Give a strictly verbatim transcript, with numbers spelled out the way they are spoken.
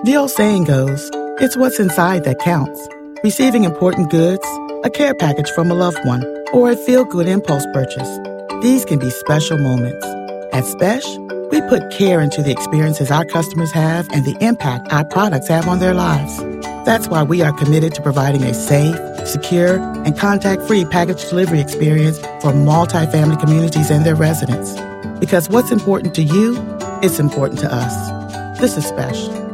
The old saying goes, it's what's inside that counts. Receiving important goods, a care package from a loved one, or a feel-good impulse purchase. These can be special moments. At Spesh, we put care into the experiences our customers have and the impact our products have on their lives. That's why we are committed to providing a safe, secure, and contact-free package delivery experience for multifamily communities and their residents. Because what's important to you, it's important to us. This is Spesh.